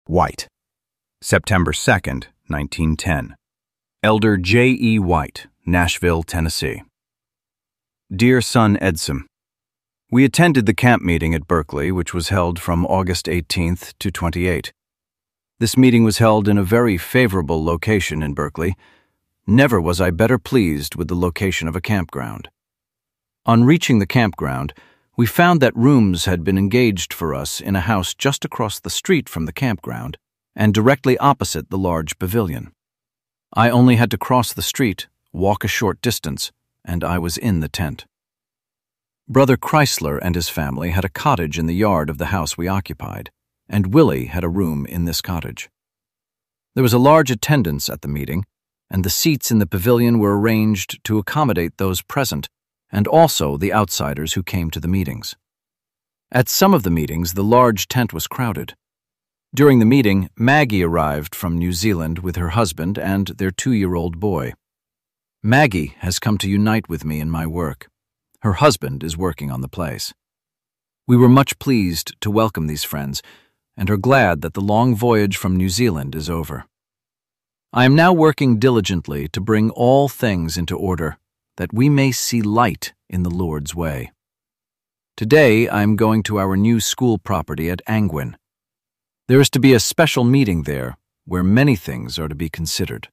White. September 2nd, 1910. Elder J. E. White, Nashville, Tennessee. Dear son Edsom, we attended the camp meeting at Berkeley, which was held from August 18th to 28. This meeting was held in a very favorable location in Berkeley. Never was I better pleased with the location of a campground. On reaching the campground, we found that rooms had been engaged for us in a house just across the street from the campground and directly opposite the large pavilion. I only had to cross the street, walk a short distance, and I was in the tent. Brother Chrysler and his family had a cottage in the yard of the house we occupied, and Willie had a room in this cottage. There was a large attendance at the meeting, and the seats in the pavilion were arranged to accommodate those present and also the outsiders who came to the meetings. At some of the meetings, the large tent was crowded. During the meeting, Maggie arrived from New Zealand with her husband and their 2-year-old boy. Maggie has come to unite with me in my work. Her husband is working on the place. We were much pleased to welcome these friends and are glad that the long voyage from New Zealand is over. I am now working diligently to bring all things into order, that we may see light in the Lord's way. Today I am going to our new school property at Angwin. There is to be a special meeting there where many things are to be considered.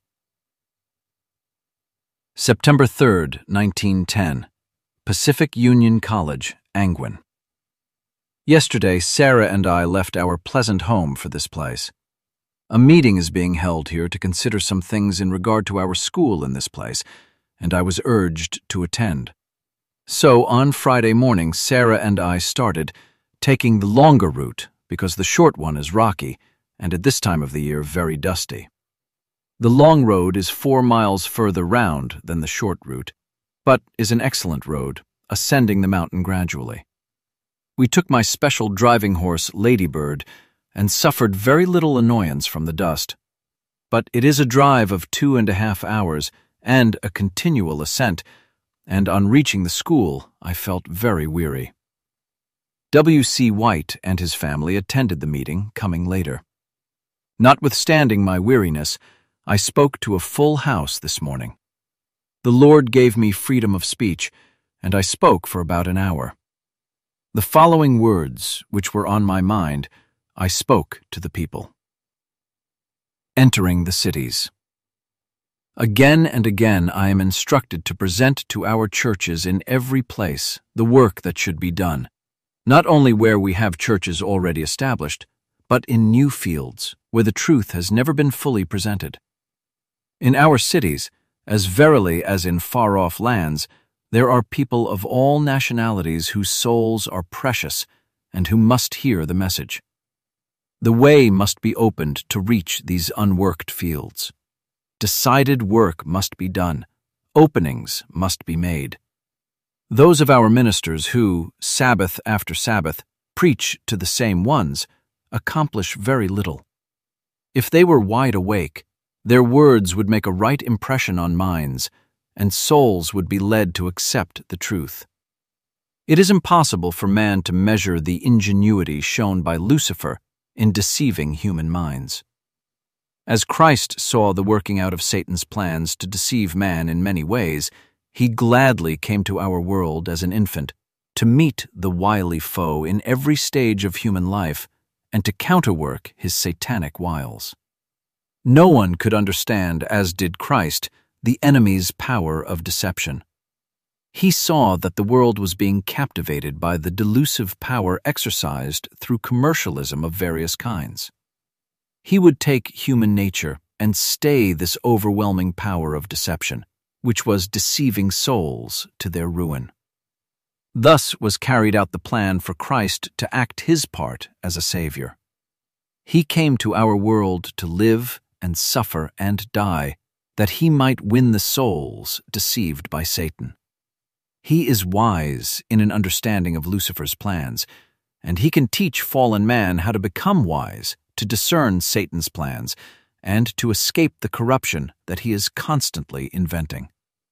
September 3rd, 1910. Pacific Union College, Angwin. Yesterday, Sarah and I left our pleasant home for this place. A meeting is being held here to consider some things in regard to our school in this place, and I was urged to attend. So on Friday morning, Sarah and I started, taking the longer route because the short one is rocky and at this time of the year very dusty. The long road is 4 miles further round than the short route, but is an excellent road, ascending the mountain gradually. We took my special driving horse, Ladybird, and suffered very little annoyance from the dust. But it is a drive of 2.5 hours and a continual ascent, and on reaching the school, I felt very weary. W.C. White and his family attended the meeting, coming later. Notwithstanding my weariness, I spoke to a full house this morning. The Lord gave me freedom of speech, and I spoke for about an hour. The following words, which were on my mind, I spoke to the people. Entering the cities. Again and again I am instructed to present to our churches in every place the work that should be done, not only where we have churches already established, but in new fields where the truth has never been fully presented. In our cities, as verily as in far-off lands, there are people of all nationalities whose souls are precious and who must hear the message. The way must be opened to reach these unworked fields. Decided work must be done. Openings must be made. Those of our ministers who, Sabbath after Sabbath, preach to the same ones, accomplish very little. If they were wide awake, their words would make a right impression on minds, and souls would be led to accept the truth. It is impossible for man to measure the ingenuity shown by Lucifer in deceiving human minds. As Christ saw the working out of Satan's plans to deceive man in many ways, he gladly came to our world as an infant to meet the wily foe in every stage of human life and to counterwork his satanic wiles. No one could understand, as did Christ, the enemy's power of deception. He saw that the world was being captivated by the delusive power exercised through commercialism of various kinds. He would take human nature and stay this overwhelming power of deception, which was deceiving souls to their ruin. Thus was carried out the plan for Christ to act his part as a Savior. He came to our world to live and suffer and die, that he might win the souls deceived by Satan. He is wise in an understanding of Lucifer's plans, and he can teach fallen man how to become wise, to discern Satan's plans, and to escape the corruption that he is constantly inventing.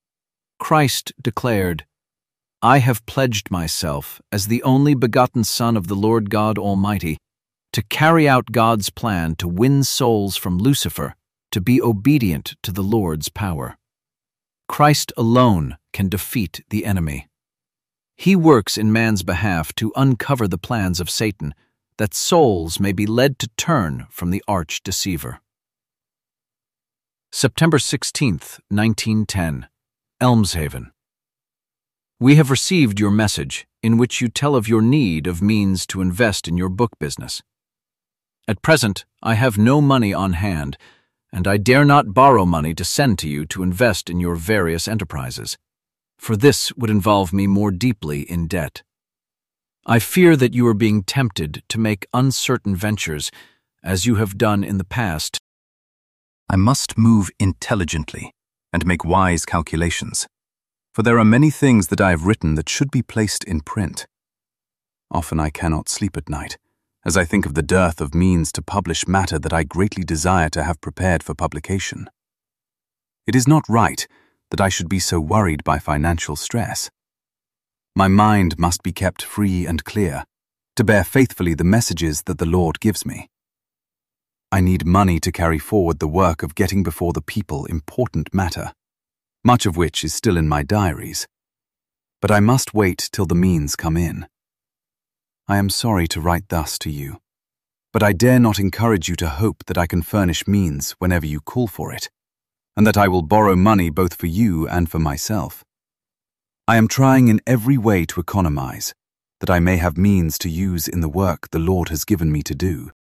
Christ declared, "I have pledged myself as the only begotten Son of the Lord God Almighty to carry out God's plan to win souls from Lucifer, to be obedient to the Lord's power. Christ alone can defeat the enemy. He works in man's behalf to uncover the plans of Satan, that souls may be led to turn from the arch-deceiver. September 16th, 1910, Elmshaven. We have received your message, in which you tell of your need of means to invest in your book business. At present, I have no money on hand, and I dare not borrow money to send to you to invest in your various enterprises, for this would involve me more deeply in debt. I fear that you are being tempted to make uncertain ventures, as you have done in the past. I must move intelligently and make wise calculations, for there are many things that I have written that should be placed in print. Often I cannot sleep at night, as I think of the dearth of means to publish matter that I greatly desire to have prepared for publication. It is not right that I should be so worried by financial stress. My mind must be kept free and clear, to bear faithfully the messages that the Lord gives me. I need money to carry forward the work of getting before the people important matter, much of which is still in my diaries. But I must wait till the means come in. I am sorry to write thus to you, but I dare not encourage you to hope that I can furnish means whenever you call for it, and that I will borrow money both for you and for myself. I am trying in every way to economize, that I may have means to use in the work the Lord has given me to do.